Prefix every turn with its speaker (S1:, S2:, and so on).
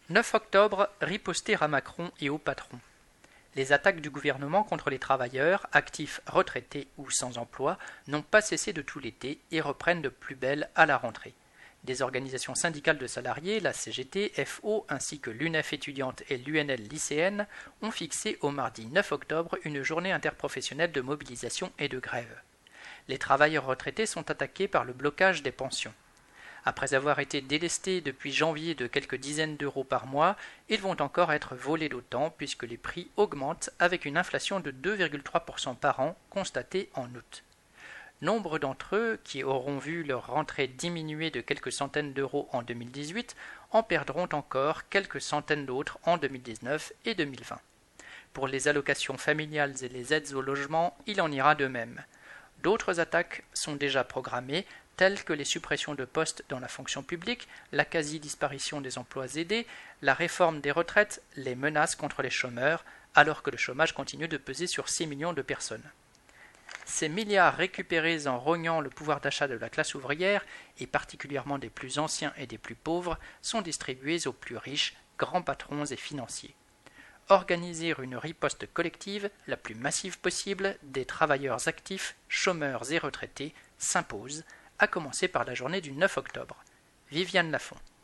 S1: 9 octobre, riposter à Macron et aux patrons. Les attaques du gouvernement contre les travailleurs, actifs, retraités ou sans emploi, n'ont pas cessé de tout l'été et reprennent de plus belle à la rentrée. Des organisations syndicales de salariés, la CGT, FO ainsi que l'UNEF étudiante et l'UNL lycéenne ont fixé au mardi 9 octobre une journée interprofessionnelle de mobilisation et de grève. Les travailleurs retraités sont attaqués par le blocage des pensions. Après avoir été délestés depuis janvier de quelques dizaines d'euros par mois, ils vont encore être volés d'autant puisque les prix augmentent avec une inflation de 2,3% par an constatée en août. Nombre d'entre eux, qui auront vu leur rentrée diminuer de quelques centaines d'euros en 2018, en perdront encore quelques centaines d'autres en 2019 et 2020. Pour les allocations familiales et les aides au logement, il en ira de même. D'autres attaques sont déjà programmées, telles que les suppressions de postes dans la fonction publique, la quasi-disparition des emplois aidés, la réforme des retraites, les menaces contre les chômeurs, alors que le chômage continue de peser sur 6 millions de personnes. Ces milliards récupérés en rognant le pouvoir d'achat de la classe ouvrière, et particulièrement des plus anciens et des plus pauvres, sont distribués aux plus riches, grands patrons et financiers. Organiser une riposte collective, la plus massive possible, des travailleurs actifs, chômeurs et retraités, s'impose, à commencer par la journée du 9 octobre. Viviane Lafont.